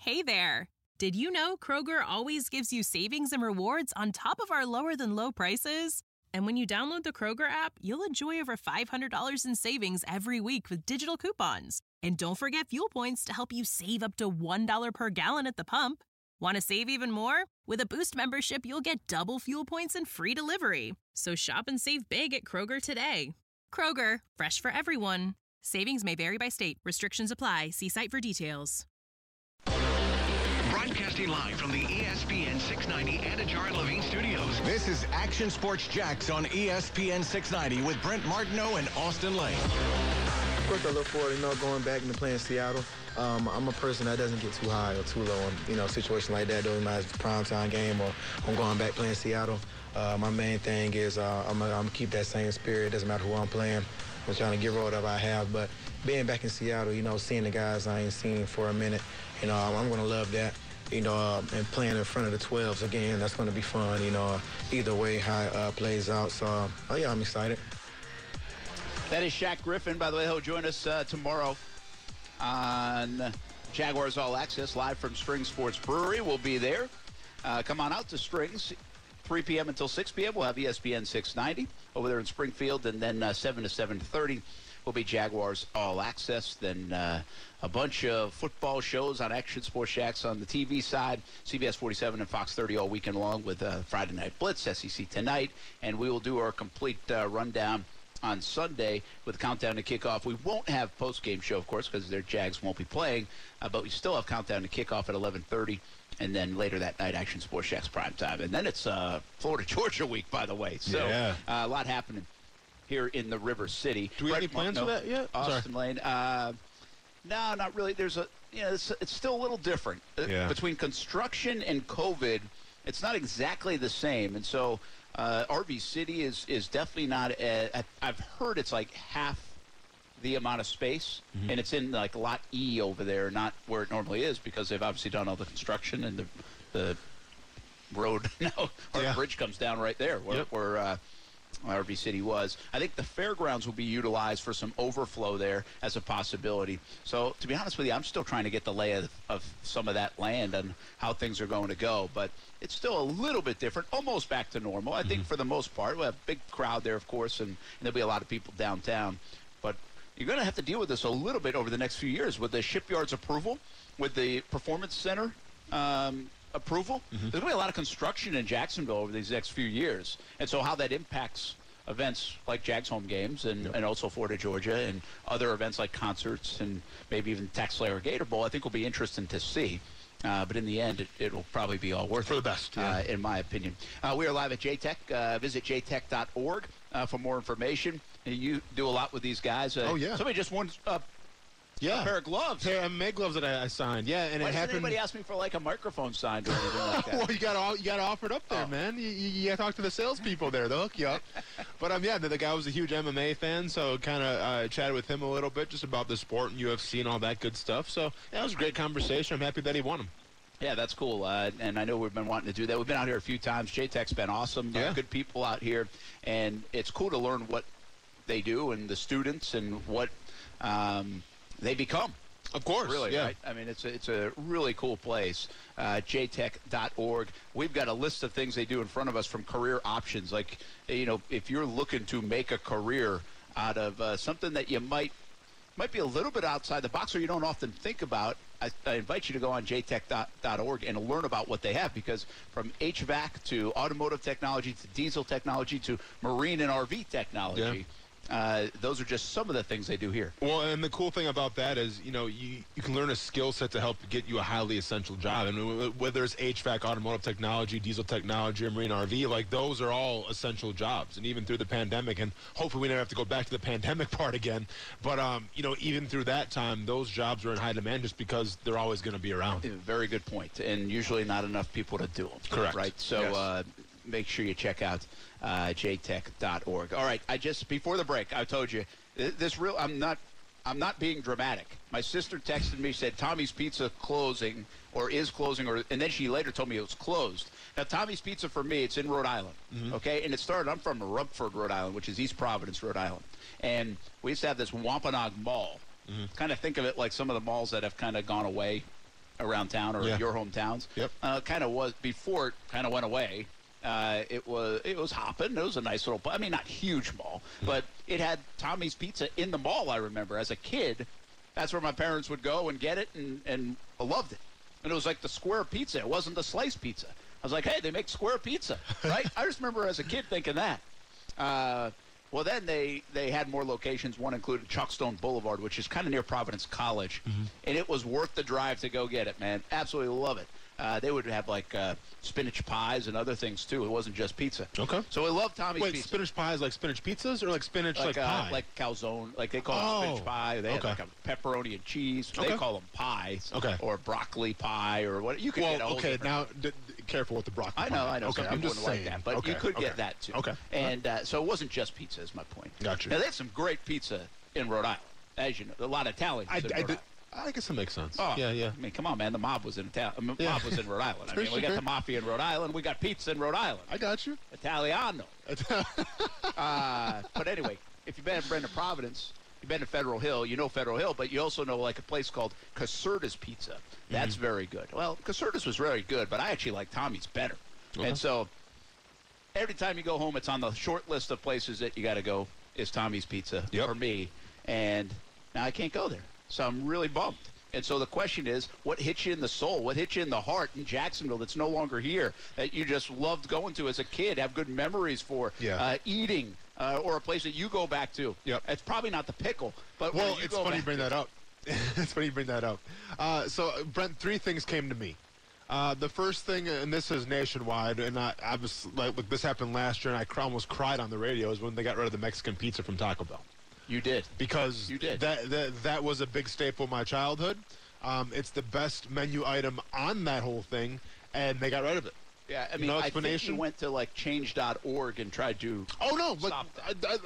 Hey there! Did you know Kroger always gives you savings and rewards on top of our lower-than-low prices? And when you download the Kroger app, you'll enjoy over $500 in savings every week with digital coupons. And don't forget fuel points to help you save up to $1 per gallon at the pump. Want to save even more? With a Boost membership, you'll get double fuel points and free delivery. So shop and save big at Kroger today. Kroger, fresh for everyone. Savings may vary by state. Restrictions apply. See site for details. Broadcasting live from the ESPN 690 Anajar Levine Studios. This is Action Sports Jax on ESPN 690 with Brent Martineau and Austin Lane. Of course, I look forward, going back and playing Seattle. I'm a person that doesn't get too high or too low on, a situation like that. Doesn't matter if it's a primetime game or I'm going back playing Seattle. My main thing is I'm going to keep that same spirit. Doesn't matter who I'm playing. I'm trying to give whatever I have. But being back in Seattle, seeing the guys I ain't seen for a minute, I'm going to love that. And playing in front of the 12s again, that's going to be fun, either way how it plays out. So, I'm excited. That is Shaq Griffin. By the way, he'll join us tomorrow on Jaguars All Access, live from Strings Sports Brewery. We'll be there. Come on out to Strings, 3 p.m. until 6 p.m. We'll have ESPN 690 over there in Springfield, and then 7 to 7:30 will be Jaguars All Access. Then a bunch of football shows on Action Sports Jax on the TV side, CBS 47 and Fox 30 all weekend long with Friday Night Blitz, SEC Tonight, and we will do our complete rundown on Sunday with Countdown to Kickoff. We won't have post-game show, of course, because their Jags won't be playing, but we still have Countdown to Kickoff at 11:30, and then later that night, Action Sports Jax primetime. And then it's Florida-Georgia week, by the way. So a lot happening here in the River City. Do we have any plans for that yet? Austin Lane. No, not really. There's it's still a little different. Between construction and COVID, it's not exactly the same. And so RV City is definitely not, I've heard it's like half the amount of space, and it's in like Lot E over there, not where it normally is, because they've obviously done all the construction and the road now, the bridge comes down right there where RV City was. I think the fairgrounds will be utilized for some overflow there as a possibility. So, to be honest with you, I'm still trying to get the lay of some of that land and how things are going to go. But it's still a little bit different, almost back to normal. I think for the most part, we'll have a big crowd there, of course, and there'll be a lot of people downtown. But you're going to have to deal with this a little bit over the next few years with the Shipyard's approval, with the Performance Center approval. There's going to be a lot of construction in Jacksonville over these next few years. And so how that impacts events like Jags home games and also Florida, Georgia, and other events like concerts and maybe even Tax Slayer Gator Bowl, I think will be interesting to see. But in the end, it'll probably be all worth it. For the best, in my opinion. We are live at JTech. Visit jtech.org for more information. You do a lot with these guys. Somebody just won a pair of gloves. Pair of MMA gloves that I signed. Yeah, and Why it doesn't happened. anybody ask me for like a microphone signed or anything like that? Well, you got to offer it up there, man. You got to talk to the salespeople there. They'll hook you up. But the guy was a huge MMA fan, so kind of chatted with him a little bit just about the sport and UFC and all that good stuff. So that was a great conversation. I'm happy that he won them. Yeah, that's cool. And I know we've been wanting to do that. We've been out here a few times. JTech's been awesome. Good people out here. And it's cool to learn what they do and the students and what they become. Of course. Really, right? I mean, it's a really cool place. jtech.org. We've got a list of things they do in front of us, from career options. Like, if you're looking to make a career out of something that you might be a little bit outside the box or you don't often think about, I invite you to go on jtech.org and learn about what they have, because from HVAC to automotive technology to diesel technology to marine and RV technology, those are just some of the things they do here. Well, and the cool thing about that is, you can learn a skill set to help get you a highly essential job. I mean, whether it's HVAC, automotive technology, diesel technology, or marine RV, like those are all essential jobs. And even through the pandemic, and hopefully we never have to go back to the pandemic part again, but, even through that time, those jobs are in high demand just because they're always going to be around. Very good point. And usually not enough people to do them. Correct. Right? So, make sure you check out jtech.org. All right, before the break, I told you I'm not being dramatic. My sister texted me, said Tommy's Pizza closing or is closing, and then she later told me it was closed. Now, Tommy's Pizza for me, it's in Rhode Island, okay? And it started, I'm from Rumford, Rhode Island, which is East Providence, Rhode Island. And we used to have this Wampanoag Mall. Kind of think of it like some of the malls that have kind of gone away around town or your hometowns. Yep. Kind of was before it kind of went away. It was hopping. It was a nice little, I mean, not huge mall, but it had Tommy's Pizza in the mall. I remember as a kid, that's where my parents would go and get it, and I loved it. And it was like the square pizza. It wasn't the slice pizza. I was like, hey, they make square pizza, right? I just remember as a kid thinking that. Well, then they had more locations. One included Chalkstone Boulevard, which is kind of near Providence College, and it was worth the drive to go get it, man. Absolutely love it. They would have like spinach pies and other things too. It wasn't just pizza. Okay. So I love Tommy's Pizza. Wait, spinach pies like spinach pizzas or like spinach like pie? Like calzone, like they call it spinach pie. They had like a pepperoni and cheese. Okay. They call them pies. Okay. Or broccoli pie or what. You could get a whole now careful with the broccoli. I know. Okay, I'm just saying like that, but you could get that too. Okay. And so it wasn't just pizza, is my point. Gotcha. Now they had some great pizza in Rhode Island, as you know. A lot of Italians. I guess that makes sense. Oh, yeah. I mean, come on, man. The mob was in mob was in Rhode Island. I mean, we got the mafia in Rhode Island. We got pizza in Rhode Island. I got you. Italiano. But anyway, if you've been to Providence, you've been to Federal Hill, you know Federal Hill, but you also know like a place called Caserta's Pizza. That's very good. Well, Caserta's was very good, but I actually like Tommy's better. Okay. And so every time you go home, it's on the short list of places that you got to go is Tommy's Pizza for me. And now I can't go there. So I'm really bummed. And so the question is, what hits you in the soul? What hits you in the heart in Jacksonville that's no longer here, that you just loved going to as a kid, have good memories for, eating, or a place that you go back to? Yep. It's probably not the Pickle. But well, it's funny you bring that up. It's funny you bring that up. So, Brent, 3 things came to me. The first thing, and this is nationwide, and I was like, this happened last year, and I almost cried on the radio, is when they got rid of the Mexican pizza from Taco Bell. You did. Because you did. That was a big staple of my childhood. It's the best menu item on that whole thing, and they got rid of it. Yeah, I mean, no I explanation. think you went to like change.org and tried to. Oh no! Stop that.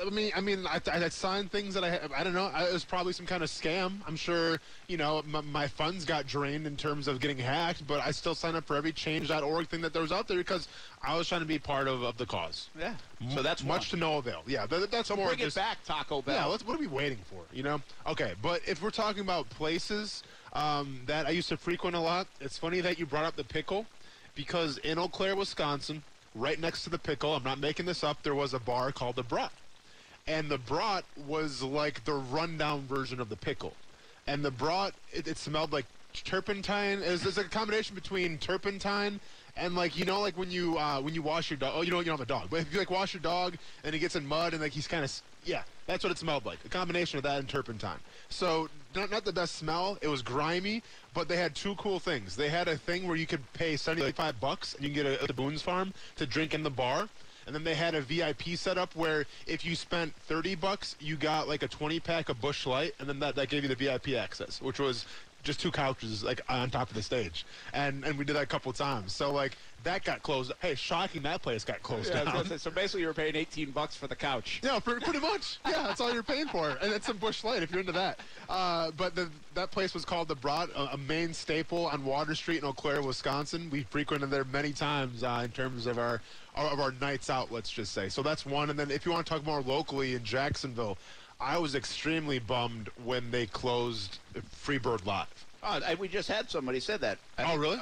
I signed things that I don't know. It was probably some kind of scam. I'm sure my funds got drained in terms of getting hacked, but I still signed up for every change.org thing that there was out there because I was trying to be part of the cause. Yeah. So that's much to no avail. Yeah, that's so more. Bring it back, Taco Bell. Yeah. What are we waiting for? Okay, but if we're talking about places that I used to frequent a lot, it's funny that you brought up the Pickle. Because in Eau Claire, Wisconsin, right next to the Pickle, I'm not making this up, there was a bar called the Brat. And the Brat was like the rundown version of the Pickle. And the Brat, it smelled like turpentine. It's a combination between turpentine and like when you wash your dog. Oh, you don't have a dog, but if you like wash your dog and he gets in mud and like he's kind of that's what it smelled like. A combination of that and turpentine. So not the best smell. It was grimy, but they had 2 cool things. They had a thing where you could pay $75 and you can get a Boone's Farm to drink in the bar. And then they had a VIP setup where if you spent $30, you got like a 20-pack of Busch Light, and then that gave you the VIP access, which was just 2 couches like on top of the stage. And we did that a couple times. So like that got closed. Hey, shocking, that place got closed down. So basically you were paying $18 for the couch. Yeah, pretty much. Yeah, that's all you're paying for. And it's some Busch Light if you're into that. But that place was called the Brat, a main staple on Water Street in Eau Claire, Wisconsin. We frequented there many times in terms of our nights out, let's just say. So that's one. And then if you want to talk more locally in Jacksonville, I was extremely bummed when they closed Freebird Live. We just had somebody said that. Really?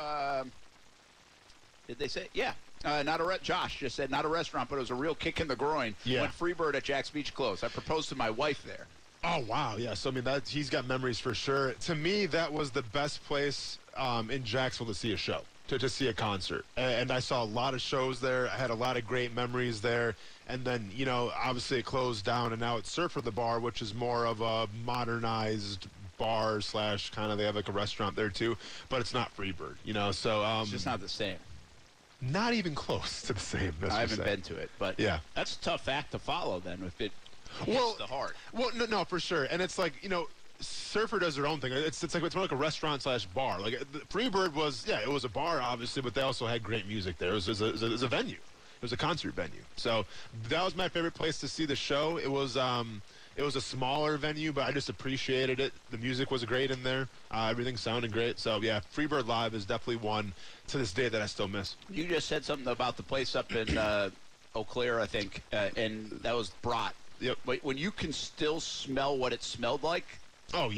Did they say? Yeah. Josh just said not a restaurant, but it was a real kick in the groin when Freebird at Jack's Beach closed. I proposed to my wife there. Oh, wow. Yeah, so, I mean, he's got memories for sure. To me, that was the best place in Jacksonville to see a show, to see a concert. And I saw a lot of shows there. I had a lot of great memories there. And then, obviously it closed down, and now it's Surfer the Bar, which is more of a modernized bar / kind of, they have like a restaurant there too, but it's not Freebird, so it's just not the same. Not even close to the same. I haven't been to it, but yeah, that's a tough act to follow then if it hits the heart. Well, no, for sure. And it's like, Surfer does their own thing. It's more like a restaurant / bar. Like Freebird was, it was a bar obviously, but they also had great music there. It was a venue. It was a concert venue. So that was my favorite place to see the show. It was a smaller venue, but I just appreciated it. The music was great in there. Everything sounded great. So, yeah, Freebird Live is definitely one to this day that I still miss. You just said something about the place up in Eau Claire, I think, and that was Brat. Yep. When you can still smell what it smelled like. Oh, yeah.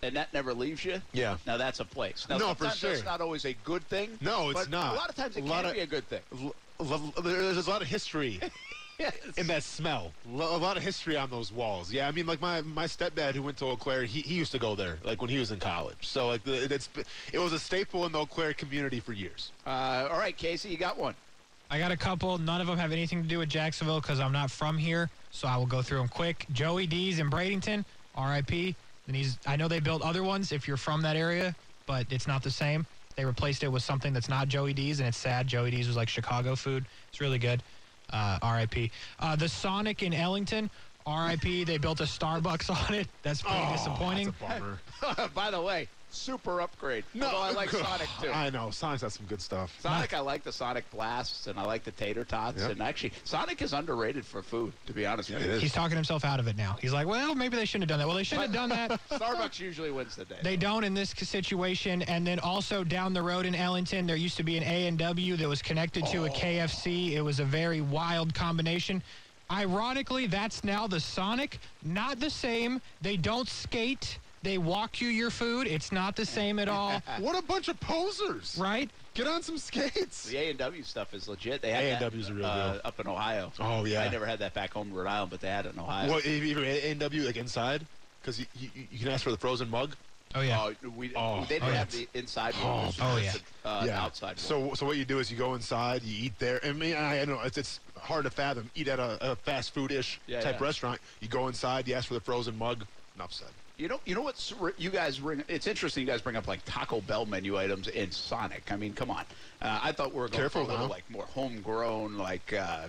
and that never leaves you. Yeah. Now that's a place. Now, No, sometimes for sure. that's not always a good thing. No, it's but not. A lot of times it can be a good thing. There's a lot of history Yes. in that smell. A lot of history on those walls. Yeah, I mean, like my stepdad who went to Eau Claire, he used to go there, like when he was in college. So like it was a staple in the Eau Claire community for years. All right, Casey, you got one. I got a couple. None of them have anything to do with Jacksonville because I'm not from here, so I will go through them quick. Joey D's in Bradenton, R.I.P. And I know they built other ones if you're from that area, but it's not the same. They replaced it with something that's not Joey D's, and it's sad. Joey D's was like Chicago food. It's really good. R.I.P. The Sonic in Ellington, R.I.P. They built a Starbucks on it. That's pretty disappointing. That's a bummer. By the way, super upgrade. Although I like Sonic, too. I know. Sonic's got some good stuff. Sonic, I like the Sonic Blasts, and I like the Tater Tots. Yep. And actually, Sonic is underrated for food, to be honest with you. It is. He's talking himself out of it now. He's like, well, maybe they shouldn't have done that. Well, they shouldn't have done that. Starbucks usually wins the day. They don't in this situation. And then also down the road in Ellington, there used to be an A&W that was connected to a KFC. It was a very wild combination. Ironically, that's now the Sonic. Not the same. They don't skate. They walk you your food. It's not the same at all. What a bunch of posers. Right? Get on some skates. The A&W stuff is legit. They had A&W's that a real deal. up in Ohio. Oh, yeah. I never had that back home in Rhode Island, but they had it in Ohio. What, even A&W, like inside? Because you can ask for the frozen mug. Oh, yeah. They didn't have the inside one. Outside one. So what you do is you go inside, you eat there. I mean, I know it's hard to fathom. Eat at a fast food-ish type restaurant. You go inside, you ask for the frozen mug. Enough said. You know what's you guys bring? It's interesting. You guys bring up like Taco Bell menu items in Sonic. I mean, come on. I thought we were going for a little like more homegrown, like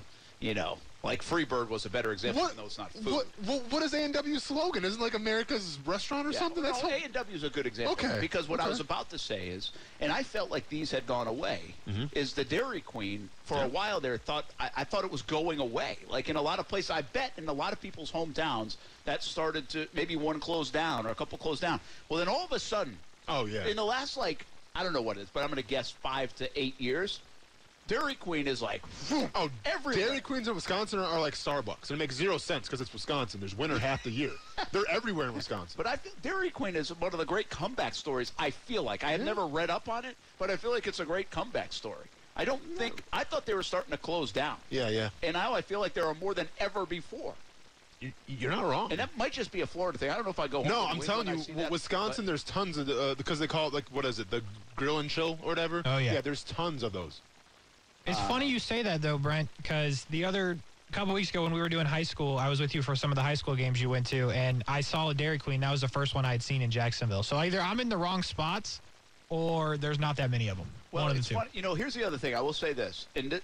like Freebird was a better example. Even though it's not food. What is A&W's slogan? Isn't it like America's restaurant or something? That's A&W is a good example. Okay. Because what I was about to say is, and I felt like these had gone away, is the Dairy Queen for a while there I thought it was going away. Like in a lot of places, I bet in a lot of people's hometowns that started to maybe one closed down or a couple closed down. Well, then all of a sudden, in the last I don't know what it is, but I'm going to guess 5 to 8 years. Dairy Queen is like everywhere. Dairy Queens in Wisconsin are like Starbucks. It makes 0 sense because it's Wisconsin. There's winter half the year. They're everywhere in Wisconsin. But I feel Dairy Queen is one of the great comeback stories. I feel like I have never read up on it, but I feel like it's a great comeback story. I thought they were starting to close down. Yeah. And now I feel like there are more than ever before. You're not wrong. And that might just be a Florida thing. I don't know if I go home. No, I'm telling you, Wisconsin, there's tons of because they call it like what is it, the grill and chill or whatever. Oh yeah. Yeah, there's tons of those. It's funny you say that, though, Brent, because the other couple weeks ago when we were doing high school, I was with you for some of the high school games you went to, and I saw a Dairy Queen. That was the first one I had seen in Jacksonville. So either I'm in the wrong spots or there's not that many of them. Well, one of the it's two. funny. Here's the other thing. I will say this, and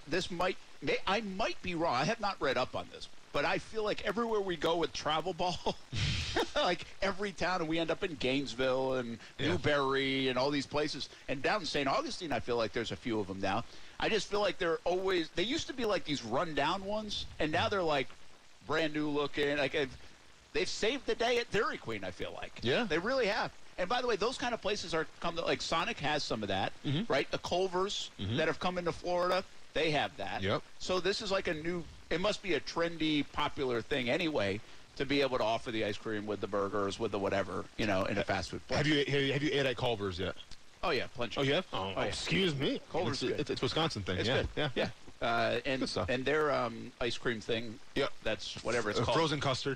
I might be wrong. I have not read up on this, but I feel like everywhere we go with travel ball, like every town, and we end up in Gainesville and Newberry and all these places. And down in St. Augustine, I feel like there's a few of them now. I just feel like they used to be like these rundown ones, and now they're like brand new looking. Like they've saved the day at Dairy Queen, I feel like. Yeah. They really have. And by the way, those kind of places like Sonic has some of that, right? The Culvers that have come into Florida, they have that. Yep. So this is like it must be a trendy, popular thing anyway to be able to offer the ice cream with the burgers, with the whatever, in a fast food place. Have you ate at Culver's yet? Oh, yeah, plenty. Oh, yeah? Oh, yeah. Excuse me. Culver's It's a Wisconsin thing. It's yeah. good. Yeah. And their ice cream thing, that's whatever it's called. Frozen custard.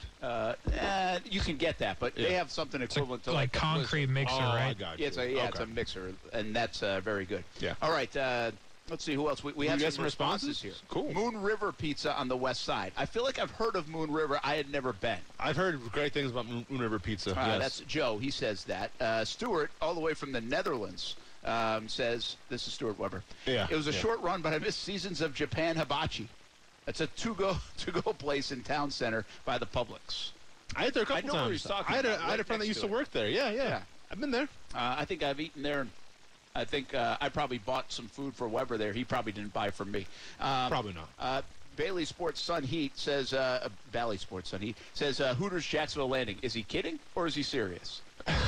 You can get that, but they have something equivalent to like concrete mixer, right? I got you. It's a mixer, and that's very good. Yeah. All right, let's see who else. We have some responses here. Cool. Moon River Pizza on the west side. I feel like I've heard of Moon River. I had never been. I've heard great things about Moon River Pizza. Yes. That's Joe. He says that. Stuart, all the way from the Netherlands, says, this is Stuart Weber. Yeah. It was a short run, but I missed seasons of Japan Hibachi. It's a to-go place in town center by the Publix. I ate there a couple I know times. where he's talking I about, had a friend that used to work there. Yeah. I've been there. I think I've eaten there. And I think I probably bought some food for Weber there. He probably didn't buy from me. Probably not. Bailey Sports Sun Heat says, Valley Sports Sun Heat says, Hooters Jacksonville Landing. Is he kidding or is he serious?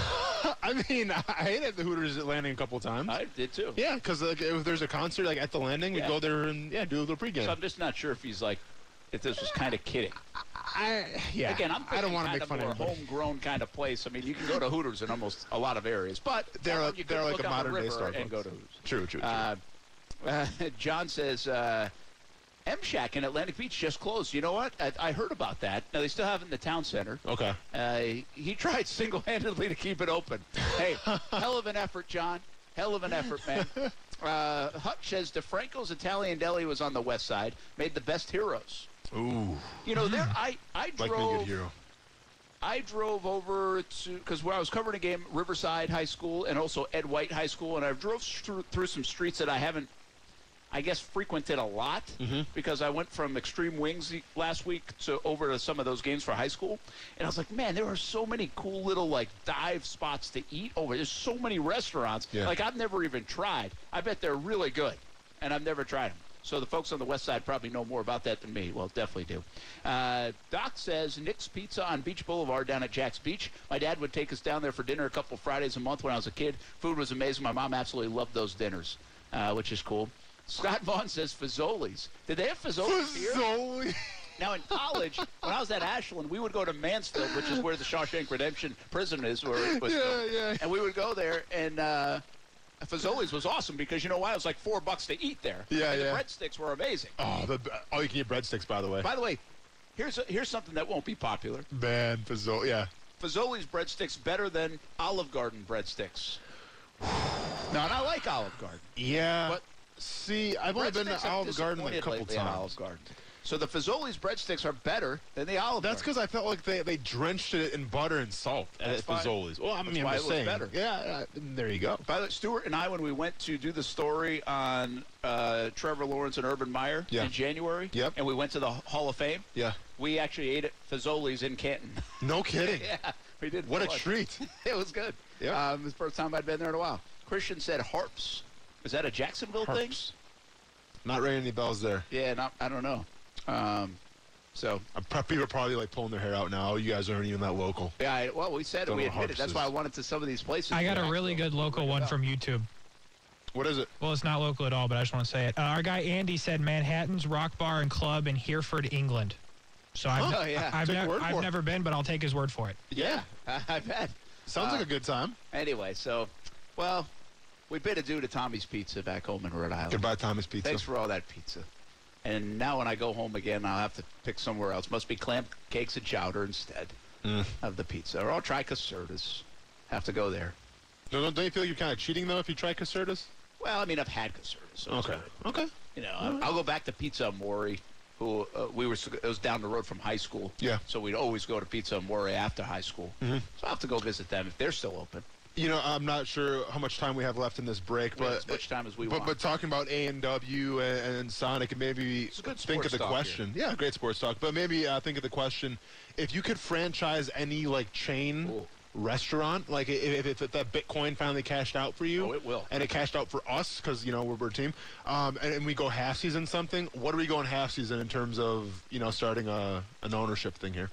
I mean, I ate at the Hooters at Landing a couple times. I did too. Yeah, because if there's a concert like at the Landing, we'd go there and do a little pregame. So I'm just not sure if he's like, if this was kind of kidding. Again, I'm I don't thinking want to kind make of fun more of anybody. homegrown kind of place. I mean, you can go to Hooters in almost a lot of areas, but They're you could like look a out the modern day river Starbucks. and go to Hooters. True. John says, M-Shack in Atlantic Beach just closed. You know what? I heard about that. Now, they still have it in the town center. Okay. He tried single-handedly to keep it open. Hey, hell of an effort, John. Hell of an effort, man. Hutch says DeFranco's Italian Deli was on the west side, made the best heroes. Ooh. You know, there I Like me a good drove. hero. I drove over to, because where I was covering a game, Riverside High School and also Ed White High School, and I drove through some streets that I haven't, I guess, frequented a lot because I went from Extreme Wings last week to over to some of those games for high school, and I was like, man, there are so many cool little like dive spots to eat over. There's so many restaurants. Yeah. Like I've never even tried. I bet they're really good, and I've never tried them. So the folks on the west side probably know more about that than me. Well, definitely do. Doc says Nick's Pizza on Beach Boulevard down at Jack's Beach. My dad would take us down there for dinner a couple Fridays a month when I was a kid. Food was amazing. My mom absolutely loved those dinners, which is cool. Scott Vaughn says Fazoli's. Did they have Fazoli's here? Fazoli. Now, in college, when I was at Ashland, we would go to Mansfield, which is where the Shawshank Redemption prison is. Where it was filmed. Yeah. And we would go there, and Fazoli's was awesome because, you know why? It was like $4 to eat there. Yeah, and yeah. the breadsticks were amazing. Oh, you can eat breadsticks, by the way. By the way, here's something that won't be popular. Man, Fazoli, yeah. Fazoli's breadsticks better than Olive Garden breadsticks. No, and I like Olive Garden. Yeah. But see, I've only been breadsticks to have Olive Garden like a couple disappointed lately at Olive times. Garden. So the Fazoli's breadsticks are better than the Olive That's Garden. because I felt like they drenched it in butter and salt That's at fine. Fazoli's. Well, I mean, That's I'm why just it was saying. better. Yeah, there you go. By the way, Stuart and I, when we went to do the story on Trevor Lawrence and Urban Meyer in January, Yep. and we went to the Hall of Fame, Yeah. we actually ate at Fazoli's in Canton. No kidding. Yeah, we did. What a Fun. treat. It was good. Yeah. It was the first time I'd been there in a while. Christian said Harps. Is that a Jacksonville thing? Harps. Not ringing any bells there. Yeah, I don't know. So People are probably like pulling their hair out now. You guys aren't even that local. yeah, well, we said it. Don't We know what admitted. Harps That's why I is. wanted to some of these places. I got a really good local one from YouTube. What is it? Well, it's not local at all, but I just want to say it. Our guy Andy said Manhattan's Rock Bar and Club in Hereford, England. So Oh, yeah. I've Take word for I've it. never been, but I'll take his word for it. Yeah, I bet. Sounds like a good time. Anyway, so, well, we bid adieu to Tommy's Pizza back home in Rhode Island. Goodbye, Thomas Pizza. Thanks for all that pizza. And now when I go home again, I'll have to pick somewhere else. Must be clam cakes and chowder instead of the pizza. Or I'll try Caserta's. Have to go there. No, don't you feel like you're kind of cheating, though, if you try Caserta's? Well, I mean, I've had Caserta's. So it's good. Okay. You know, I'll go back to Pizza Amore, who it was down the road from high school. Yeah. So we'd always go to Pizza Amore after high school. So I'll have to go visit them if they're still open. You know, I'm not sure how much time we have left in this break, We have but as much time as we want. But talking about A&W and Sonic, and maybe It's a good think of sports the talk question. Yeah, great sports talk. But maybe think of the question: if you could franchise any like chain restaurant, like if that Bitcoin finally cashed out for you, it will, and it cashed out for us because you know we're a team, and we go half season something. What are we going half season in terms of starting an ownership thing here?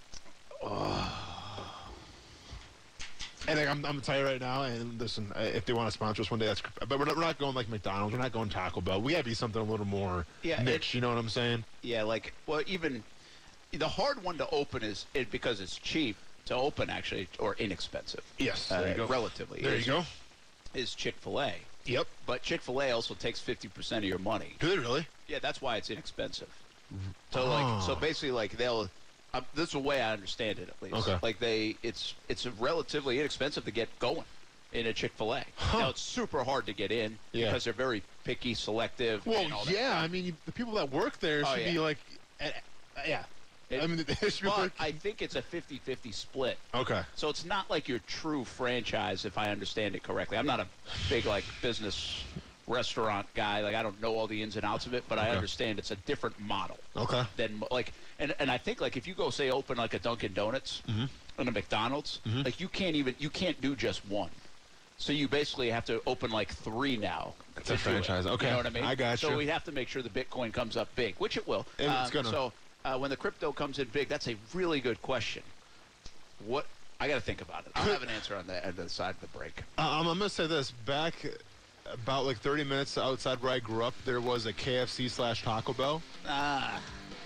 And I'm gonna tell you right now, and listen, if they want to sponsor us one day, that's. But we're not going like McDonald's. We're not going Taco Bell. We gotta be something a little more niche. You know what I'm saying? Yeah, like even the hard one to open is because it's cheap to open, actually, or inexpensive. Yes, there you go. Relatively, There you go. Is Chick-fil-A. Yep. But Chick-fil-A also takes 50% of your money. Do they really? Yeah, that's why it's inexpensive. So so basically, like they'll. This is the way I understand it, at least. Okay. Like it's relatively inexpensive to get going in a Chick-fil-A. Now it's super hard to get in because they're very picky, selective. Well, and all that yeah. stuff. I mean, the people that work there should be like, yeah. I mean, they should be But like, I think it's a 50-50 split. okay. So it's not like your true franchise, if I understand it correctly. I'm not a big business restaurant guy. Like I don't know all the ins and outs of it, but I understand it's a different model. Okay. Than and I think like if you go say open like a Dunkin' Donuts and a McDonald's, like you can't do just one. So you basically have to open like 3 now. It's a franchise. Okay. You know what I mean? I got you. So we have to make sure the Bitcoin comes up big, which it will. It's gonna. So when the crypto comes in big, that's a really good question. What I got to think about it. I'll have an answer on that at the side of the break. I'm gonna say this. Back about like 30 minutes outside where I grew up, there was a KFC/Taco Bell.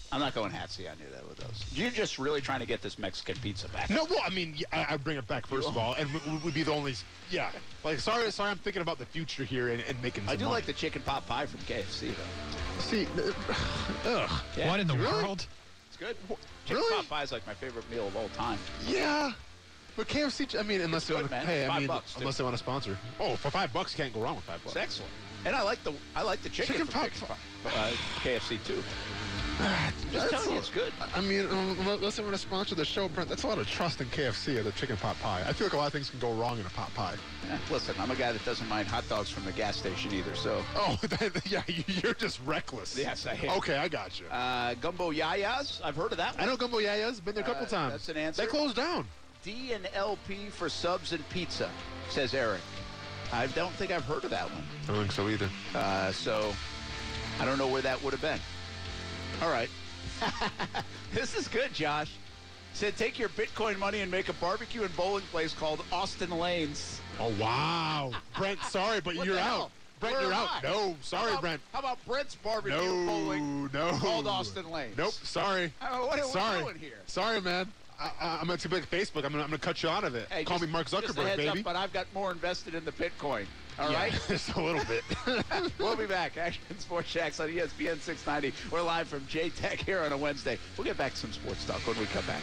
I'm not going Hatsy on you though with those. You're just really trying to get this Mexican pizza back. No, well, I mean, I bring it back first of all, and would be the only. Yeah, like sorry, I'm thinking about the future here and making. Some I do money. like the chicken pot pie from KFC though. See, ugh. Yeah. What in the world? It's good. Chicken Really? pot pie is like my favorite meal of all time. Yeah. But KFC, I mean, unless they good, want to man. pay, I mean, $5 too. unless they want to sponsor. Oh, for $5, you can't go wrong with $5. It's excellent. And I like the chicken from KFC too. Just telling you, it's good. I mean, unless they want to sponsor the show, Brent, that's a lot of trust in KFC or the chicken pot pie. I feel like a lot of things can go wrong in a pot pie. Listen, I'm a guy that doesn't mind hot dogs from the gas station either, so. Oh, yeah, you're just reckless. Yes, I am. Okay, I got you. Gumbo Yayas, I've heard of that one. I know Gumbo Yaya's been there a couple times. That's an answer. They closed down. D and LP for subs and pizza, says Eric. I don't think I've heard of that one. I don't think so either. So I don't know where that would have been. All right. This is good, Josh. Said take your Bitcoin money and make a barbecue and bowling place called Austin Lanes. Oh, wow. Brent, sorry, but What you're the out. hell? Brent, Where you're am out. I? No, sorry, Brent. How about Brent's barbecue and bowling called Austin Lanes? Nope, sorry. What are sorry. we doing here? Sorry, man. I'm too big Facebook. I'm gonna cut you out of it. Hey, Call me Mark just a Zuckerberg, heads baby. up, but I've got more invested in the Bitcoin. All right? Just a little bit. We'll be back. Action Sports Shacks on ESPN 690. We're live from J-Tech here on a Wednesday. We'll get back to some sports talk when we come back.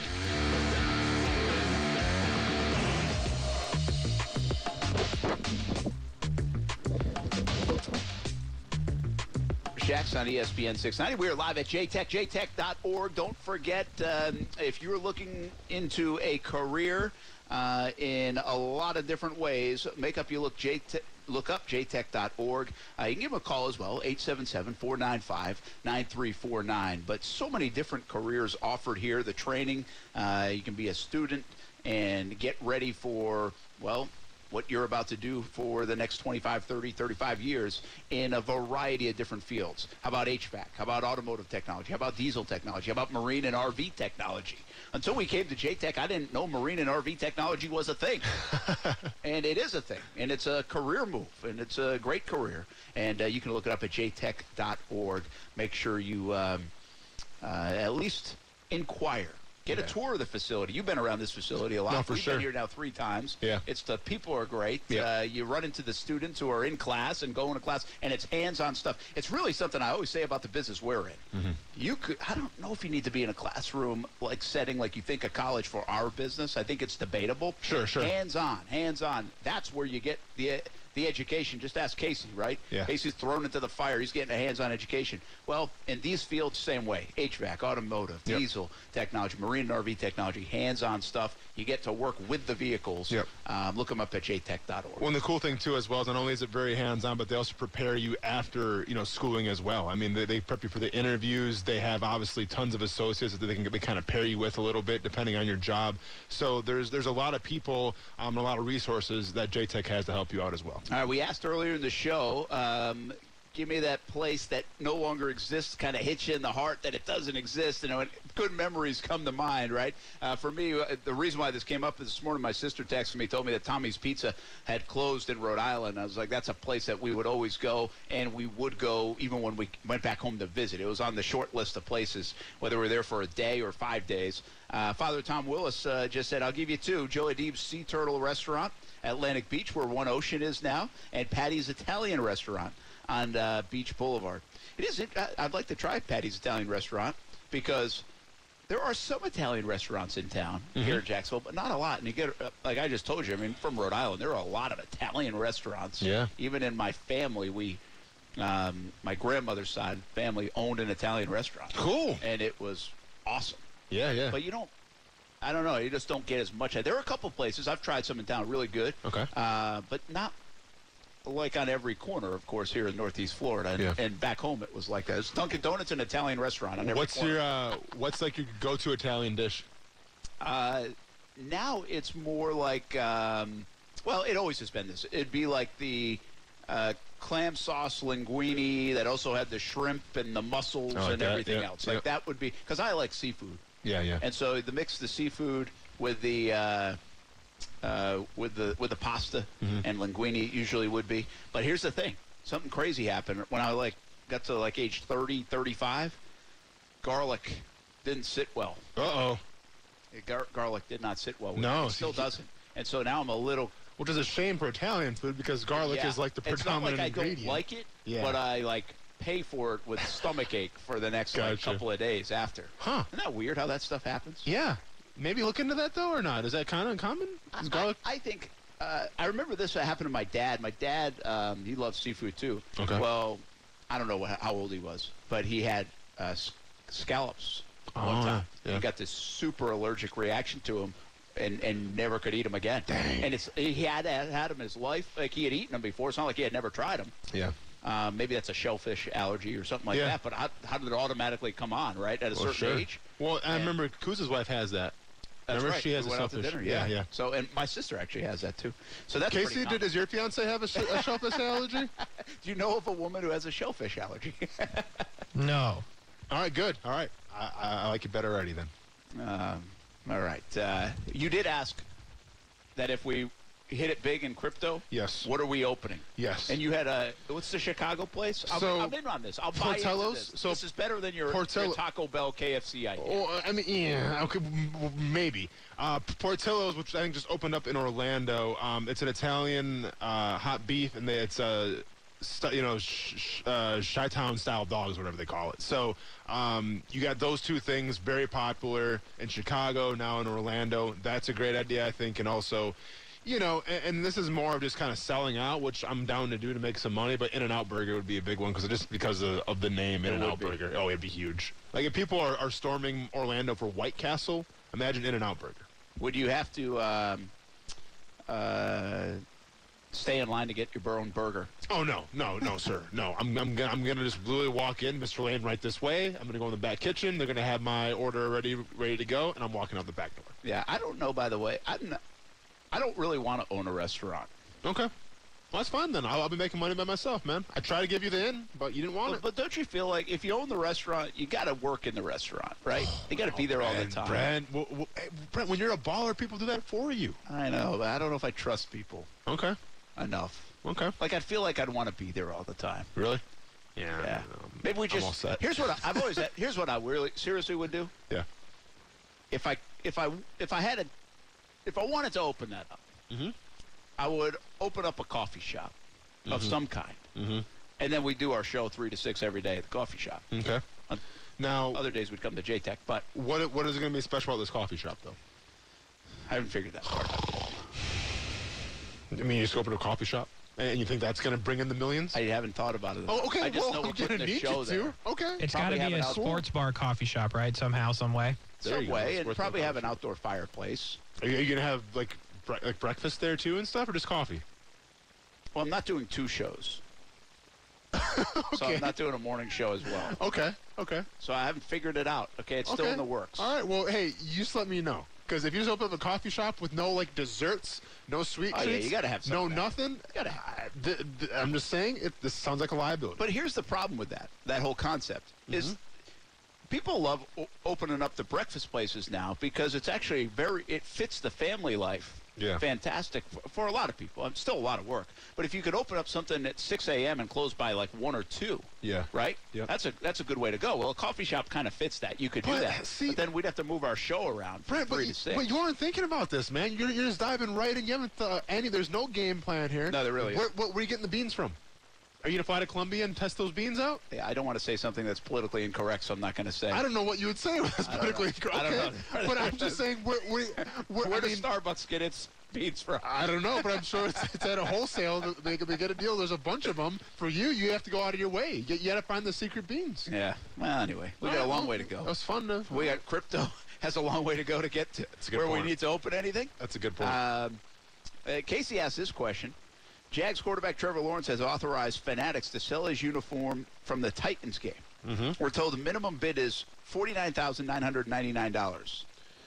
Shacks on ESPN 690. We are live at JTech, jtech.org. Don't forget, if you're looking into a career in a lot of different ways, look up jtech.org. You can give them a call as well, 877-495-9349. But so many different careers offered here. The training, you can be a student and get ready for, well, what you're about to do for the next 25, 30, 35 years in a variety of different fields. How about HVAC? How about automotive technology? How about diesel technology? How about marine and RV technology? Until we came to J-Tech, I didn't know marine and RV technology was a thing. And it is a thing. And it's a career move. And it's a great career. And you can look it up at jtech.org. Make sure you at least inquire. Get a tour of the facility. You've been around this facility a lot. No, for We've sure. been here now 3 times. Yeah. It's the people are great. Yeah. You run into the students who are in class and going to class, and it's hands-on stuff. It's really something I always say about the business we're in. Mm-hmm. I don't know if you need to be in a classroom like setting like you think a college for our business. I think it's debatable. Sure. Hands-on. That's where you get the education. Just ask Casey, right? Yeah. Casey's thrown into the fire. He's getting a hands-on education. Well, in these fields, same way. HVAC, automotive, diesel technology, marine and RV technology, hands-on stuff. You get to work with the vehicles. Yep. Look them up at jtech.org. Well, and the cool thing, too, as well, is not only is it very hands-on, but they also prepare you after, schooling as well. I mean, they prep you for the interviews. They have, obviously, tons of associates that they kind of pair you with a little bit, depending on your job. So there's a lot of people and a lot of resources that J-Tech has to help you out as well. All right, we asked earlier in the show, give me that place that no longer exists, kind of hits you in the heart that it doesn't exist. And good memories come to mind, right? For me, the reason why this came up is this morning my sister texted me, told me that Tommy's Pizza had closed in Rhode Island. I was like, that's a place that we would always go, and we would go even when we went back home to visit. It was on the short list of places, whether we're there for a day or 5 days. Father Tom Willis just said, I'll give you 2. Joe Adib's Sea Turtle Restaurant, Atlantic Beach, where One Ocean is now, and Patty's Italian Restaurant on Beach Boulevard. I'd like to try Patty's Italian Restaurant because there are some Italian restaurants in town here in Jacksonville, but not a lot. And you get, like I just told you, I mean, from Rhode Island, there are a lot of Italian restaurants. Yeah. Even in my family, my grandmother's side family owned an Italian restaurant. Cool. And it was awesome. Yeah. But I don't know, you just don't get as much. There are a couple places, I've tried some in town, really good. Okay. But not like on every corner, of course, here in Northeast Florida. And back home it was like that. It's Dunkin' Donuts, an Italian restaurant on every corner. What's like your go-to Italian dish? Now it's more like, well, it always has been this. It'd be like the clam sauce linguine that also had the shrimp and the mussels and everything else. Like that would be, because I like seafood. Yeah. And so the mix the seafood with the pasta and linguine usually would be. But here's the thing. Something crazy happened when I got to age 30, 35. garlic didn't sit well. Uh-oh. Garlic did not sit well with No. me. It still doesn't. And so now I'm a little... Which is a shame for Italian food because garlic is like the predominant ingredient. It's not like I don't like it, but I pay for it with stomach ache for the next couple of days after. Huh. Isn't that weird how that stuff happens? Yeah. Maybe look into that, though, or not? Is that kind of uncommon? Is garlic? I think... I remember this happened to my dad. My dad, he loves seafood, too. Okay. Well, I don't know how old he was, but he had scallops one time. Yeah. He got this super allergic reaction to them. And never could eat them again. Dang. And he had them in his life. Like, he had eaten them before. It's not like he had never tried them. Yeah. Maybe that's a shellfish allergy or something like that. But how did it automatically come on, right, at a certain age? Well, I remember Kuz's wife has that. That's remember right. she has we a went out to shellfish. dinner, Yeah. So, and my sister actually has that, too. So that's Casey, does your fiance have a shellfish allergy? Do you know of a woman who has a shellfish allergy? No. All right, good. All right. I like it better already then. All right. You did ask that if we hit it big in crypto, yes. What are we opening? Yes. And you had what's the Chicago place? I'm in on this. I'll buy into this. So this is better than your Taco Bell KFC idea. Oh, I mean, yeah, okay, maybe. Portillo's, which I think just opened up in Orlando. It's an Italian hot beef, and it's Chi-Town style dogs, whatever they call it. So you got those two things very popular in Chicago, now in Orlando. That's a great idea, I think. And also, and this is more of just kind of selling out, which I'm down to do to make some money, but In-N-Out Burger would be a big one because of the name In-N-Out Burger. Oh, it'd be huge. Like, if people are storming Orlando for White Castle, imagine In-N-Out Burger. Would you have to stay in line to get your own burger? Oh, no, sir. No, I'm gonna just literally walk in, Mr. Lane, right this way. I'm gonna go in the back kitchen. They're gonna have my order ready to go, and I'm walking out the back door. Yeah, I don't know. By the way, I don't really want to own a restaurant. Okay, well, that's fine then. I'll be making money by myself, man. I tried to give you the in, but you didn't want it. But don't you feel like if you own the restaurant, you got to work in the restaurant, right? You got to be there all the time. Brent, when you're a baller, people do that for you. I know, but I don't know if I trust people. Okay. Enough. Okay. Like, I feel like I'd want to be there all the time. Really? Yeah. Yeah. Maybe we just. I'm all set. Here's what I've always. Here's what I really seriously would do. Yeah. If I wanted to open that up, I would open up a coffee shop of some kind, and then we do our show 3 to 6 every day at the coffee shop. Okay. Now, other days we'd come to JTech, but what is it going to be special about this coffee shop, though? I haven't figured that part out. I mean, you just open a coffee shop, and you think that's going to bring in the millions? I haven't thought about it. Oh, okay. I just know we're putting a show there. Okay. It's got to be a sports bar coffee shop, right? Somehow, some way. Some way, and probably have an outdoor fireplace. Are you going to have like breakfast there too and stuff, or just coffee? Well, I'm not doing 2 shows. Okay. So I'm not doing a morning show as well. Okay. So I haven't figured it out. Okay, it's still in the works. All right. Well, hey, you just let me know. Because if you just open up a coffee shop with no, like, desserts, no sweet treats, yeah, you gotta have something. no nothing, I'm just saying, this sounds like a liability. But here's the problem with that whole concept, is people love opening up the breakfast places now because it's actually it fits the family life. Yeah. Fantastic for a lot of people. It's still a lot of work. But if you could open up something at 6 a.m. and close by like 1 or 2, right? Yep. That's a good way to go. Well, a coffee shop kind of fits that. You could do that. But then we'd have to move our show around from 3 to 6. But you aren't thinking about this, man. You're just diving right in. You haven't Andy, there's no game plan here. No, there really is. Where are you getting the beans from? Are you going to fly to Columbia and test those beans out? Yeah, I don't want to say something that's politically incorrect, so I'm not going to say. I don't know what you would say was politically incorrect. I don't know. But I'm just saying, where does Starbucks get its beans from? I don't know, but I'm sure it's at a wholesale. They get a deal. There's a bunch of them. For you have to go out of your way. You got to find the secret beans. Yeah. Well, anyway, we got a long way to go. That was fun. We got crypto has a long way to go to get to where we need to open anything. That's a good point. Casey asked this question. Jags quarterback Trevor Lawrence has authorized Fanatics to sell his uniform from the Titans game. We're told the minimum bid is $49,999.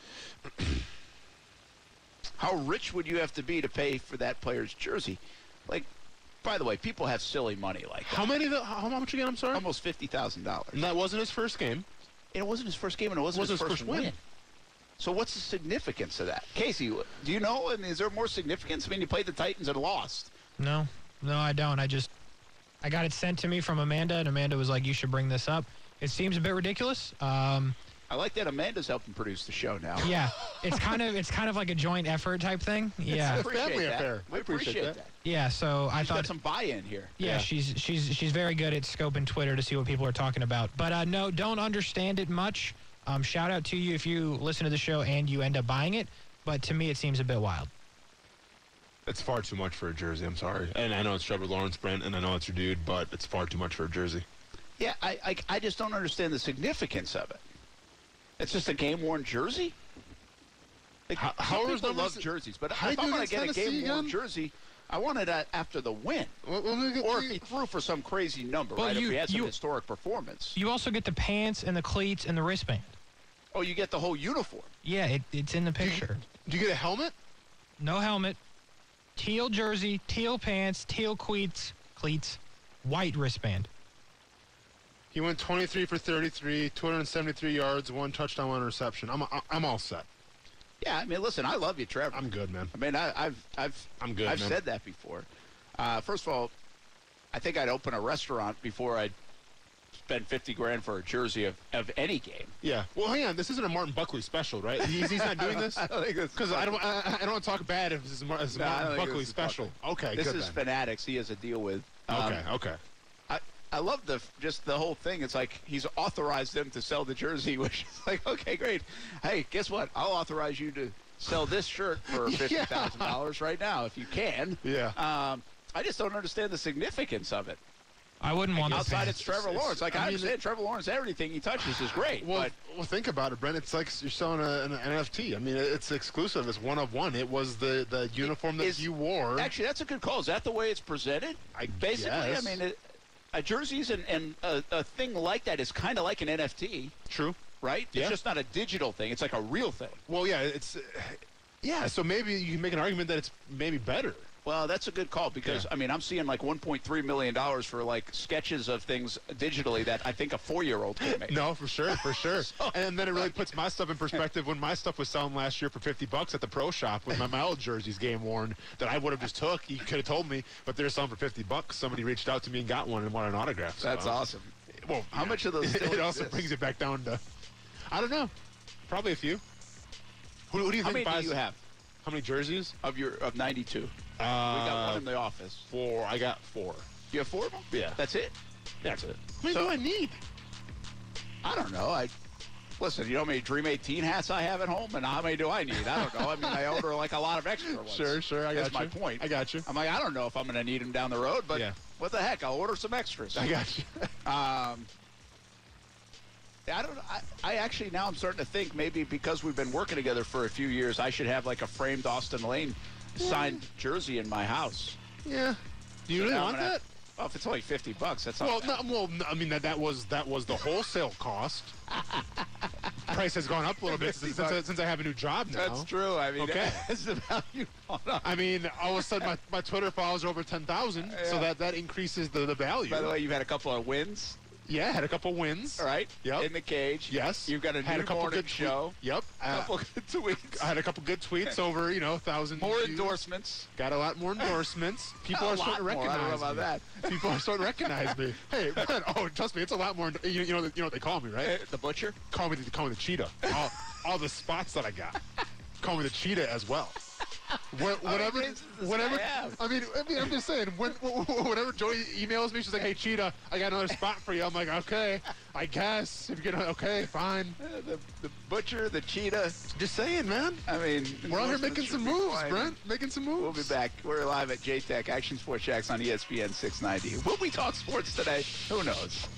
How rich would you have to be to pay for that player's jersey? Like, by the way, people have silly money like that. How much again? I'm sorry. Almost $50,000. And that wasn't his first game. And it wasn't his first game, and it wasn't his first win. So what's the significance of that? Casey, do you know? I mean, is there more significance? I mean, you played the Titans and lost. No, I don't. I got it sent to me from Amanda, and Amanda was like, you should bring this up. It seems a bit ridiculous. I like that Amanda's helping produce the show now. Yeah, it's kind of like a joint effort type thing. Yeah, I appreciate family that. affair. I appreciate that. yeah. So I She's thought got some buy-in here. Yeah, she's very good at scoping Twitter to see what people are talking about. But no, don't understand it much. Shout out to you if you listen to the show and you end up buying it. But to me, it seems a bit wild. It's far too much for a jersey. I'm sorry. And I know it's Trevor Lawrence, Brent, and I know it's your dude, but it's far too much for a jersey. Yeah, I just don't understand the significance of it. It's just a game-worn jersey? Like, how people love jerseys, but if I'm going to get a game-worn jersey, I want it after the win. Or if he threw for some crazy number, right? If he had some historic performance. You also get the pants and the cleats and the wristband. Oh, you get the whole uniform. Yeah, it's in the picture. Do you get a helmet? No helmet. Teal jersey, teal pants, teal cleats, white wristband. He went 23 for 33, 273 yards, 1 touchdown, 1 reception. I'm all set. Yeah, I mean, listen, I love you, Trevor. I'm good, man. I mean, I'm good, I've man. said that before. First of all, I think I'd open a restaurant before I'd spend $50,000 for a jersey of any game. Yeah. Well, hang on. This isn't a Martin Buckley special, right? He's not doing this? I don't think this. Because I don't want to talk bad if this is a Martin Buckley special. Okay, this good is then. Fanatics. He has a deal with. Okay. I love just the whole thing. It's like he's authorized them to sell the jersey, which is like, okay, great. Hey, guess what? I'll authorize you to sell this shirt for $50,000 right now if you can. Yeah. I just don't understand the significance of it. I wouldn't want outside. It's Trevor Lawrence. Like I understand, Trevor Lawrence, everything he touches is great. Well, think about it, Brent. It's like you're selling an NFT. I mean, it's exclusive. It's one of one. It was the uniform that you wore. Actually, that's a good call. Is that the way it's presented? Basically, guess. I mean, a jerseys and a thing like that is kind of like an NFT. True. Right? Yeah. It's just not a digital thing. It's like a real thing. Well, yeah, so maybe you can make an argument that it's maybe better. Well, that's a good call because, I mean, I'm seeing like $1.3 million for like sketches of things digitally that I think a 4-year-old could make. No, for sure. And then it really puts my stuff in perspective when my stuff was selling last year for $50 at the pro shop with my old jerseys game worn that I would have just took. You could have told me, but they're selling for $50. Somebody reached out to me and got one and wanted an autograph. So, that's awesome. Well, how much of those still It also exist? brings it back down to, I don't know, probably a few. Who do you think How many buys? do you have? How many jerseys? Of 92. We got one in the office. 4. I got 4. You have 4 of them? Yeah. That's it? That's it. How many do I need? I don't know. Listen, you know how many Dream 18 hats I have at home, and how many do I need? I don't know. I mean, I order like a lot of extra ones. Sure. That's my point. I got you. I'm like, I don't know if I'm going to need them down the road, but what the heck? I'll order some extras. I got you. I actually now I'm starting to think maybe because we've been working together for a few years, I should have like a framed Austin Lane signed jersey in my house. Yeah. Do you really want that? Well, if it's only $50, that's not bad. I mean that was the wholesale cost. Price has gone up a little bit since I have a new job now. That's true. I mean, okay. That's the value gone up. I mean, all of a sudden my Twitter followers are over 10,000, so that increases the value. By the way, you've had a couple of wins. Yeah, had a couple wins. All right. Yep. In the cage. Yes. You've got had new a couple morning good show. Yep. A couple good tweets. I had a couple good tweets over, 1,000 more views. Endorsements. Got a lot more endorsements. People are starting to recognize I don't know about that. People are starting to recognize me. Hey, man, trust me, it's a lot more. You know what they call me, right? The Butcher? Call me the Cheetah. All the spots that I got. Call me the Cheetah as well. Whatever. I mean, I'm just saying. Whenever Joey emails me, she's like, "Hey, Cheetah, I got another spot for you." I'm like, "Okay, I guess if you're gonna, okay, fine." The Butcher, the Cheetah. Just saying, man. I mean, we're out here making some moves, Brent. Making some moves. We'll be back. We're live at JTech Action Sports Jacks on ESPN 690. Will we talk sports today? Who knows?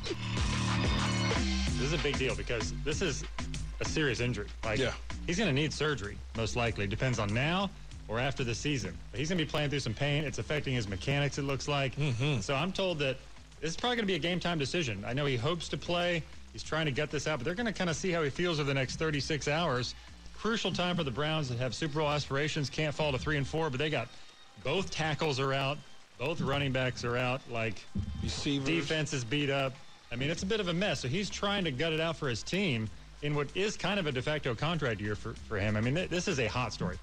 This is a big deal because this is a serious injury. He's going to need surgery, most likely. Depends on now or after the season. But he's going to be playing through some pain. It's affecting his mechanics, it looks like. So I'm told that this is probably going to be a game-time decision. I know he hopes to play. He's trying to gut this out, but they're going to kind of see how he feels over the next 36 hours. Crucial time for the Browns that have Super Bowl aspirations. Can't fall to 3-4, but they got both tackles are out. Both running backs are out. Receivers. Defense is beat up. I mean, it's a bit of a mess. So he's trying to gut it out for his team in what is kind of a de facto contract year for him. I mean, this is a hot story.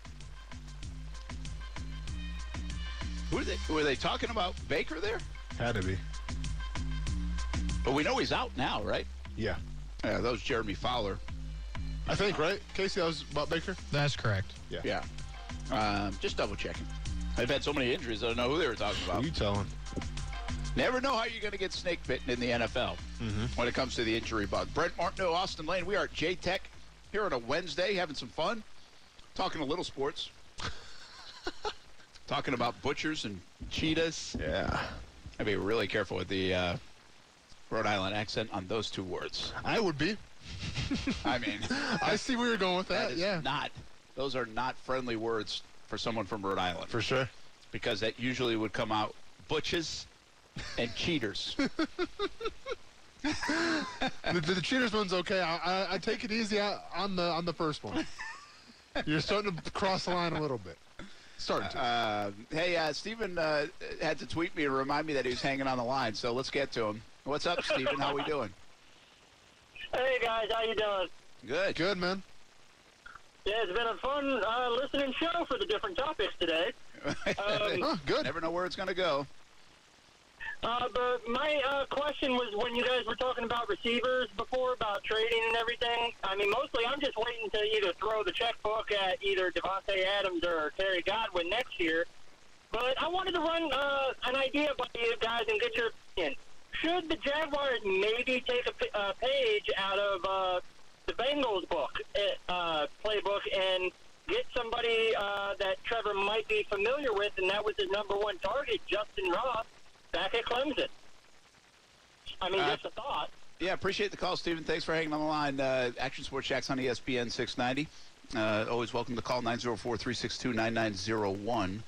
Were they talking about Baker there? Had to be. But we know he's out now, right? Yeah. Yeah, that was Jeremy Fowler. I think, right? Casey, that was about Baker? That's correct. Yeah. Just double-checking. They've had so many injuries, I don't know who they were talking about. Who are you telling? Never know how you're going to get snake bitten in the NFL when it comes to the injury bug. Brent Martineau, Austin Lane, we are at J-Tech here on a Wednesday, having some fun, talking a little sports, talking about butchers and cheetahs. Yeah. I'd be really careful with the Rhode Island accent on those two words. I would be. I mean, I see where you're going with that. Those are not friendly words for someone from Rhode Island. For sure. Because that usually would come out butches and cheaters. The cheaters one's okay. I take it easy on the first one. You're starting to cross the line a little bit. Starting to. Hey, Stephen had to tweet me to remind me that he was hanging on the line, so let's get to him. What's up, Stephen? How we doing? Hey, guys. How you doing? Good. Good, man. Yeah, it's been a fun listening show for the different topics today. Good. Never know where it's going to go. But my question was when you guys were talking about receivers before, about trading and everything. I mean, mostly I'm just waiting to either throw the checkbook at either Devontae Adams or Terry Godwin next year. But I wanted to run an idea by you guys and get your opinion. Should the Jaguars maybe take a page out of the Bengals book, playbook, and get somebody that Trevor might be familiar with, and that was his number one target, Justin Ross, back at Clemson? I mean, just a thought. Yeah, appreciate the call, Stephen. Thanks for hanging on the line. Action Sports Jacks on ESPN 690. Always welcome to call 904-362-9901.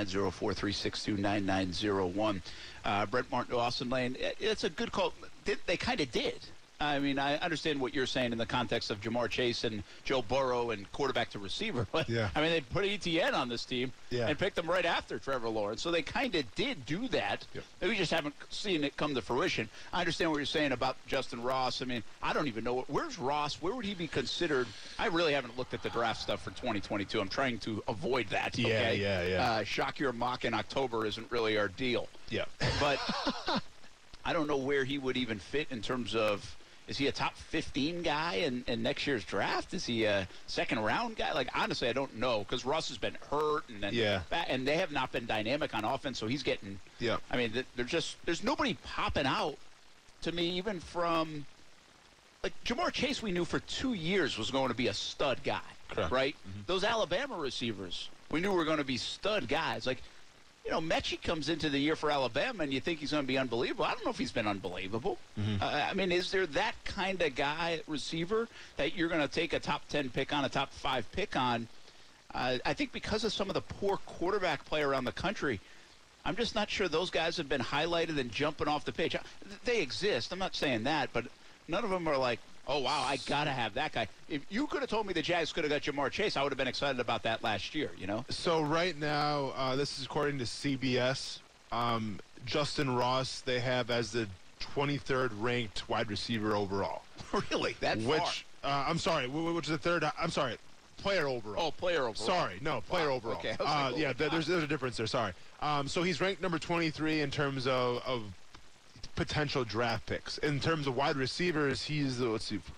904-362-9901. Brent Martineau, Austin Lane. It's a good call. They kind of did. I mean, I understand what you're saying in the context of Jamar Chase and Joe Burrow and quarterback to receiver. But, yeah. I mean, they put ETN on this team and picked them right after Trevor Lawrence. So they kind of did do that. Yep. We just haven't seen it come to fruition. I understand what you're saying about Justin Ross. I mean, I don't even know. Where's Ross? Where would he be considered? I really haven't looked at the draft stuff for 2022. I'm trying to avoid that. Yeah. Shock your mock in October isn't really our deal. Yeah. But I don't know where he would even fit in terms of, is he a top 15 guy in next year's draft? Is he a second-round guy? Like, honestly, I don't know because Russ has been hurt, and they have not been dynamic on offense, so he's getting – I mean, there's nobody popping out to me even from – like, Jamar Chase we knew for 2 years was going to be a stud guy, right? Mm-hmm. Those Alabama receivers we knew were going to be stud guys. Like, you know, Mechie comes into the year for Alabama, and you think he's going to be unbelievable. I don't know if he's been unbelievable. Mm-hmm. I mean, is there that kind of guy, receiver, that you're going to take a top 10 pick on, a top 5 pick on? I think because of some of the poor quarterback play around the country, I'm just not sure those guys have been highlighted and jumping off the page. They exist. I'm not saying that, but none of them are like, oh, wow, I got to have that guy. If you could have told me the Jags could have got Jamar Chase, I would have been excited about that last year, you know? So right now, this is according to CBS, Justin Ross they have as the 23rd ranked wide receiver overall. Really? That far? I'm sorry, which is the third? I'm sorry, player overall. Oh, player overall. Sorry, no, player overall. Okay. There's a difference there, sorry. So he's ranked number 23 in terms of potential draft picks. In terms of wide receivers, he's the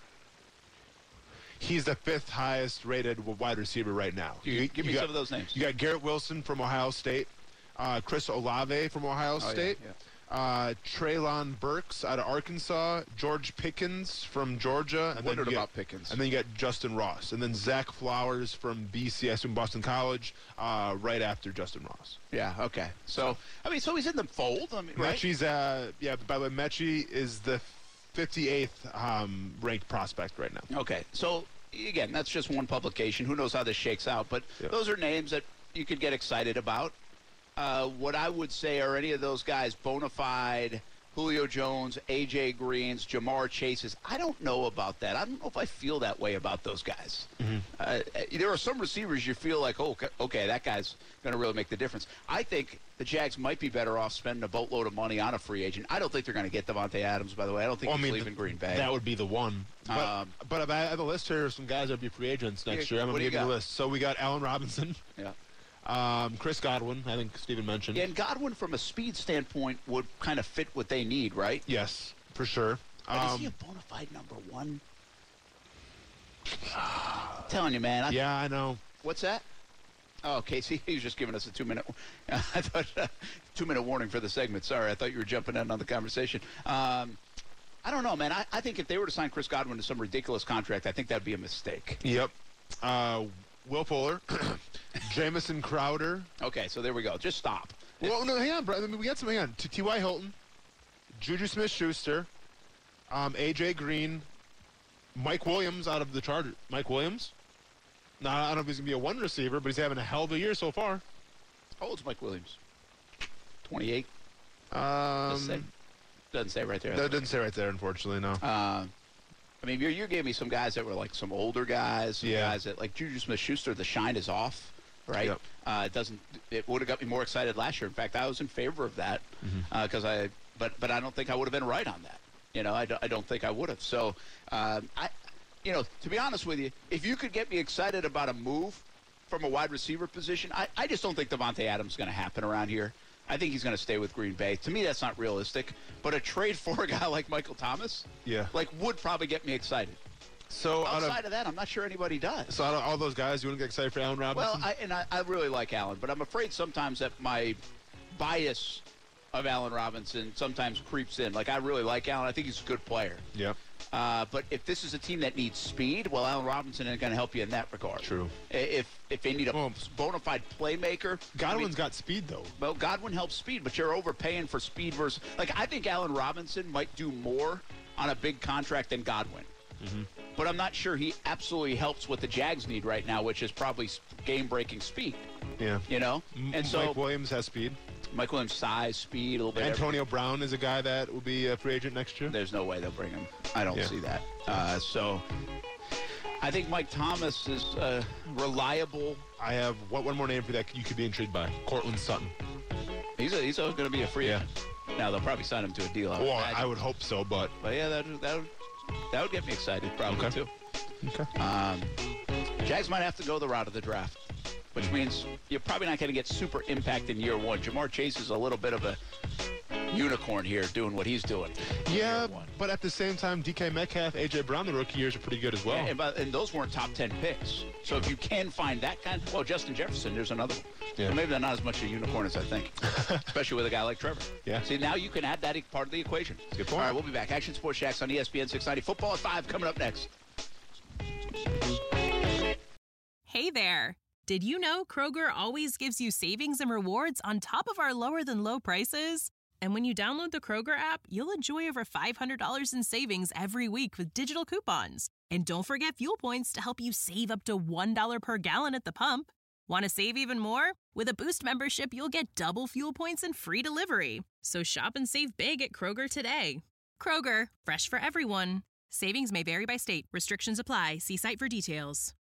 5th highest rated wide receiver right now. Give me some of those names. You got Garrett Wilson from Ohio State, Chris Olave from Ohio State, Treylon Burks out of Arkansas, George Pickens from Georgia. I wondered about Pickens. And then you got Justin Ross. And then Zach Flowers from BCS in Boston College right after Justin Ross. Yeah, okay. So so he's in the fold, I mean, right? Mechie's, by the way, Mechie is the 58th ranked prospect right now. Okay, so, again, that's just one publication. Who knows how this shakes out? But those are names that you could get excited about. What I would say are any of those guys bona fide, Julio Jones, A.J. Greens, Jamar Chases. I don't know about that. I don't know if I feel that way about those guys. Mm-hmm. There are some receivers you feel like, okay, that guy's going to really make the difference. I think the Jags might be better off spending a boatload of money on a free agent. I don't think they're going to get Devontae Adams, by the way. I don't think he's leaving Green Bay. That would be the one. But I have a list here of some guys that would be free agents next year. I'm going to give you the list. So we got Allen Robinson. Yeah. Chris Godwin, I think Steven mentioned. Yeah, and Godwin, from a speed standpoint, would kind of fit what they need, right? Yes, for sure. Is he a bona fide number one? I'm telling you, man. I know. What's that? Oh, Casey, he was just giving us a 2-minute. I thought 2-minute warning for the segment. Sorry, I thought you were jumping in on the conversation. I don't know, man. I think if they were to sign Chris Godwin to some ridiculous contract, I think that'd be a mistake. Yep. Will Fuller, Jamison Crowder. Okay, so there we go. Just stop. Well, no, hang on, bro. I mean, we got some. Hang on. T.Y. Hilton, Juju Smith-Schuster, A.J. Green, Mike Williams out of the Chargers. Mike Williams. No, I don't know if he's going to be a one receiver, but he's having a hell of a year so far. How old's Mike Williams? 28? Doesn't say right there. That doesn't say right there, unfortunately, no. I mean, you gave me some guys that were like some older guys, some guys that like Juju Smith-Schuster, the shine is off, right? Yep. It would have got me more excited last year. In fact, I was in favor of that because but I don't think I would have been right on that. You know, I don't think I would have. So, to be honest with you, if you could get me excited about a move from a wide receiver position, I just don't think Davante Adams is going to happen around here. I think he's going to stay with Green Bay. To me, that's not realistic. But a trade for a guy like Michael Thomas, would probably get me excited. So outside of that, I'm not sure anybody does. So out of all those guys, you want to get excited for Allen Robinson? Well, I really like Allen, but I'm afraid sometimes that my bias of Allen Robinson sometimes creeps in. Like, I really like Allen. I think he's a good player. Yeah. But if this is a team that needs speed, well, Allen Robinson isn't going to help you in that regard. True. If they need a bona fide playmaker. Godwin's got speed, though. Well, Godwin helps speed, but you're overpaying for speed versus. Like, I think Allen Robinson might do more on a big contract than Godwin. Mm-hmm. But I'm not sure he absolutely helps what the Jags need right now, which is probably game-breaking speed. Yeah. You know? And so Mike Williams has speed. Mike Williams' size, speed, a little bit. Antonio Brown is a guy that will be a free agent next year. There's no way they'll bring him. I don't see that. So I think Mike Thomas is reliable. I have one more name for that you could be intrigued by. Cortland Sutton. He's going to be a free agent. Now, they'll probably sign him to a deal. I would hope so, but yeah, that would get me excited probably too. Okay. Jags might have to go the route of the draft, which means you're probably not going to get super impact in year one. Jamar Chase is a little bit of a unicorn here doing what he's doing. Yeah, but at the same time, DK Metcalf, A.J. Brown, the rookie years are pretty good as well. And those weren't top 10 picks. So if you can find that kind of, Justin Jefferson, there's another one. Yeah. So maybe they're not as much a unicorn as I think, especially with a guy like Trevor. Yeah. See, now you can add that part of the equation. That's a good point. All right, we'll be back. Action Sports Shacks on ESPN 690. Football at 5 coming up next. Hey there. Did you know Kroger always gives you savings and rewards on top of our lower-than-low prices? And when you download the Kroger app, you'll enjoy over $500 in savings every week with digital coupons. And don't forget fuel points to help you save up to $1 per gallon at the pump. Want to save even more? With a Boost membership, you'll get double fuel points and free delivery. So shop and save big at Kroger today. Kroger, fresh for everyone. Savings may vary by state. Restrictions apply. See site for details.